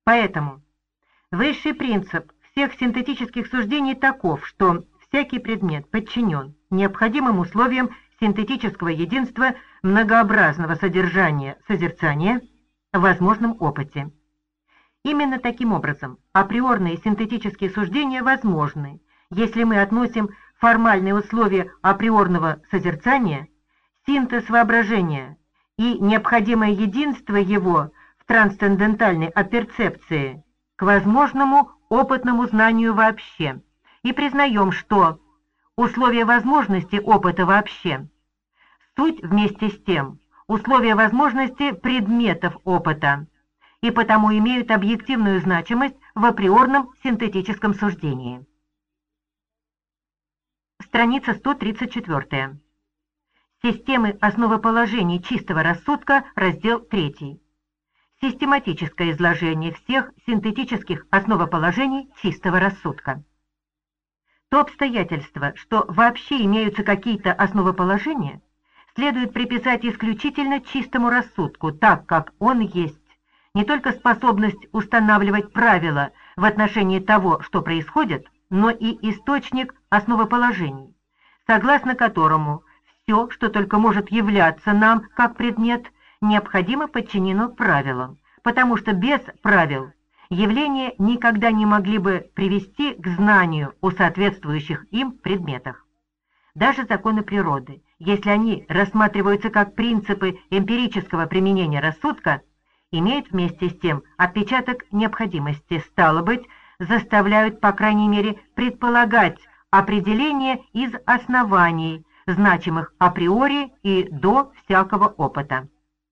Поэтому высший принцип всех синтетических суждений таков, что всякий предмет подчинен необходимым условиям синтетического единства многообразного содержания созерцания в возможном опыте. Именно таким образом априорные синтетические суждения возможны, если мы относим формальные условия априорного созерцания, синтез воображения и необходимое единство его в трансцендентальной апперцепции к возможному опытному знанию вообще, и признаем, что условия возможности опыта вообще суть вместе с тем условия возможности предметов опыта, и потому имеют объективную значимость в априорном синтетическом суждении. Страница 134. Системы основоположений чистого рассудка, раздел 3. Систематическое изложение всех синтетических основоположений чистого рассудка. То обстоятельство, что вообще имеются какие-то основоположения, следует приписать исключительно чистому рассудку, так как он есть не только способность устанавливать правила в отношении того, что происходит, но и источник основоположений, согласно которому все, что только может являться нам как предмет, необходимо подчинено правилам, потому что без правил явления никогда не могли бы привести к знанию о соответствующих им предметах. Даже законы природы, если они рассматриваются как принципы эмпирического применения рассудка, имеют вместе с тем отпечаток необходимости, стало быть, заставляют, по крайней мере, предполагать определение из оснований, значимых априори и до всякого опыта.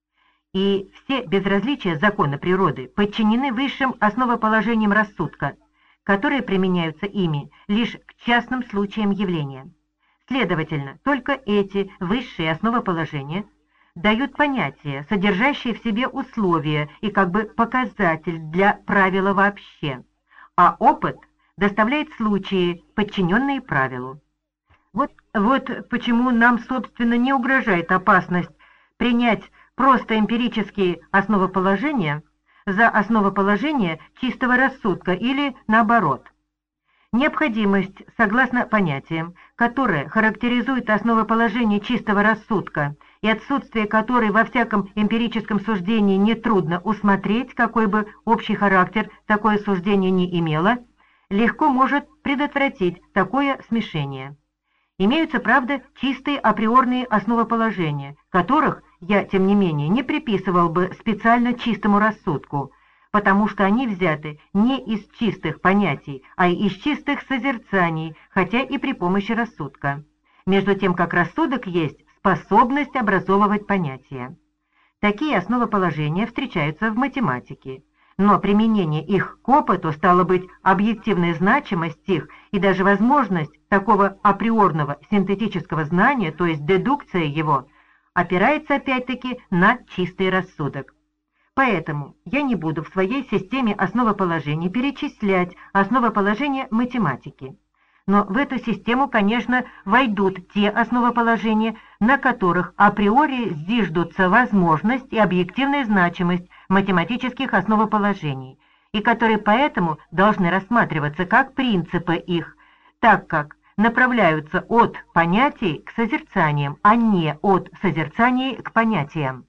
И все без различия законы природы подчинены высшим основоположениям рассудка, которые применяются ими лишь к частным случаям явления. Следовательно, только эти высшие основоположения дают понятие, содержащее в себе условия и как бы показатель для правила вообще, а опыт доставляет случаи, подчиненные правилу. Вот почему нам, собственно, не угрожает опасность принять просто эмпирические основоположения за основоположение чистого рассудка или наоборот. Необходимость, согласно понятиям, которое характеризует основоположение чистого рассудка и отсутствие которой во всяком эмпирическом суждении нетрудно усмотреть, какой бы общий характер такое суждение ни имело, легко может предотвратить такое смешение. Имеются, правда, чистые априорные основоположения, которых я, тем не менее, не приписывал бы специально чистому рассудку, потому что они взяты не из чистых понятий, а из чистых созерцаний, хотя и при помощи рассудка, между тем как рассудок есть способность образовывать понятия. Такие основоположения встречаются в математике, но применение их к опыту, стало быть, объективная значимость их и даже возможность такого априорного синтетического знания, то есть дедукция его, опирается опять-таки на чистый рассудок. Поэтому я не буду в своей системе основоположений перечислять основоположения математики. Но в эту систему, конечно, войдут те основоположения, на которых априори зиждутся возможность и объективная значимость математических основоположений, и которые поэтому должны рассматриваться как принципы их, так как направляются от понятий к созерцаниям, а не от созерцаний к понятиям.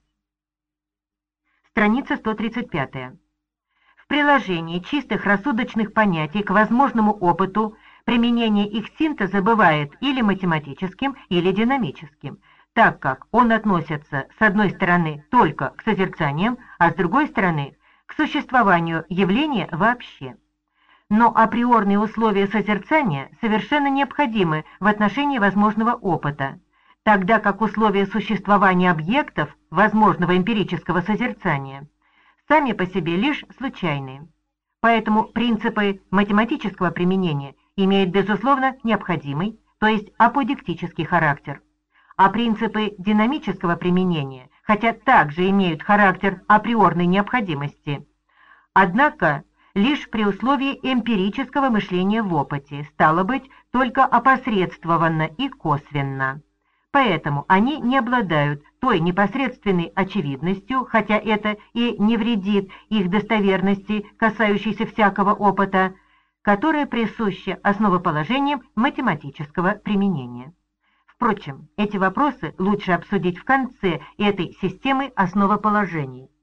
Страница 135. В приложении чистых рассудочных понятий к возможному опыту применение их синтеза бывает или математическим, или динамическим, так как он относится с одной стороны только к созерцаниям, а с другой стороны к существованию явления вообще. Но априорные условия созерцания совершенно необходимы в отношении возможного опыта, тогда как условия существования объектов возможного эмпирического созерцания сами по себе лишь случайные. Поэтому принципы математического применения имеют, безусловно, необходимый, то есть аподиктический характер, а принципы динамического применения, хотя также имеют характер априорной необходимости, однако лишь при условии эмпирического мышления в опыте, стало быть, только опосредствованно и косвенно. Поэтому они не обладают той непосредственной очевидностью, хотя это и не вредит их достоверности, касающейся всякого опыта, которая присуща основоположениям математического применения. Впрочем, эти вопросы лучше обсудить в конце этой системы основоположений.